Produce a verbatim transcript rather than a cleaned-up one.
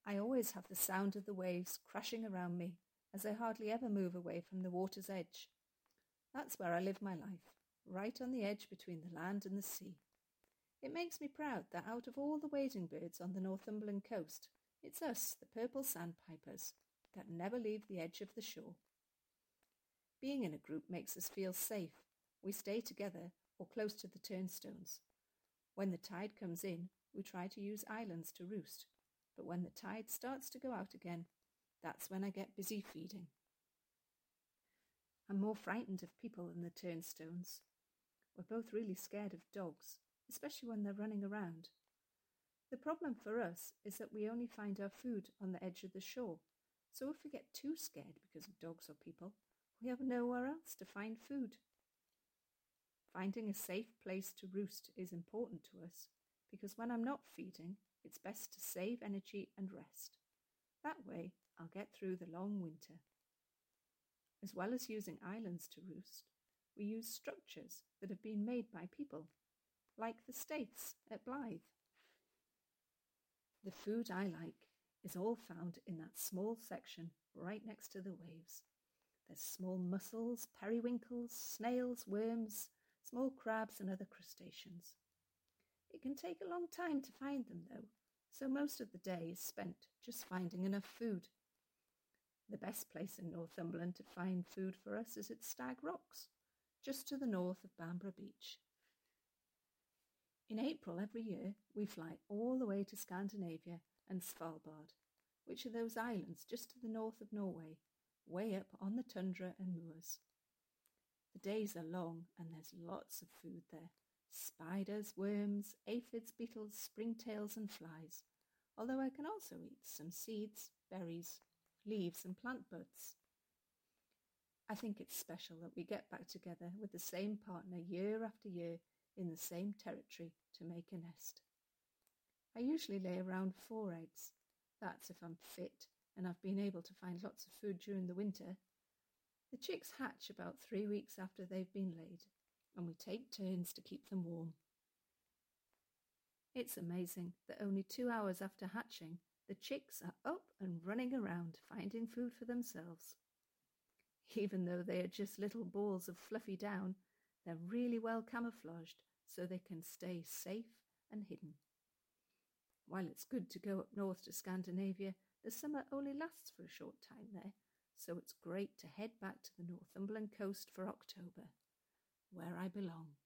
I always have the sound of the waves crashing around me, as I hardly ever move away from the water's edge. That's where I live my life, right on the edge between the land and the sea. It makes me proud that out of all the wading birds on the Northumberland coast, it's us, the purple sandpipers, that never leave the edge of the shore. Being in a group makes us feel safe. We stay together or close to the turnstones. When the tide comes in, we try to use islands to roost, but when the tide starts to go out again, that's when I get busy feeding. I'm more frightened of people than the turnstones. We're both really scared of dogs, especially when they're running around. The problem for us is that we only find our food on the edge of the shore, so if we get too scared because of dogs or people, we have nowhere else to find food. Finding a safe place to roost is important to us, because when I'm not feeding, it's best to save energy and rest. That way, I'll get through the long winter. As well as using islands to roost, we use structures that have been made by people, like the Staiths at Blythe. The food I like is all found in that small section right next to the waves. There's small mussels, periwinkles, snails, worms, small crabs and other crustaceans. It can take a long time to find them though, so most of the day is spent just finding enough food. The best place in Northumberland to find food for us is at Stag Rocks, just to the north of Bamborough Beach. In April every year, we fly all the way to Scandinavia and Svalbard, which are those islands just to the north of Norway, way up on the tundra and moors. The days are long and there's lots of food there. Spiders, worms, aphids, beetles, springtails and flies, although I can also eat some seeds, berries, leaves and plant buds. I think it's special that we get back together with the same partner year after year in the same territory to make a nest. I usually lay around four eggs. That's if I'm fit and I've been able to find lots of food during the winter. The chicks hatch about three weeks after they've been laid, and we take turns to keep them warm. It's amazing that only two hours after hatching, the chicks are up and running around finding food for themselves. Even though they are just little balls of fluffy down, they're really well camouflaged so they can stay safe and hidden. While it's good to go up north to Scandinavia, the summer only lasts for a short time there, so it's great to head back to the Northumberland coast for October, where I belong.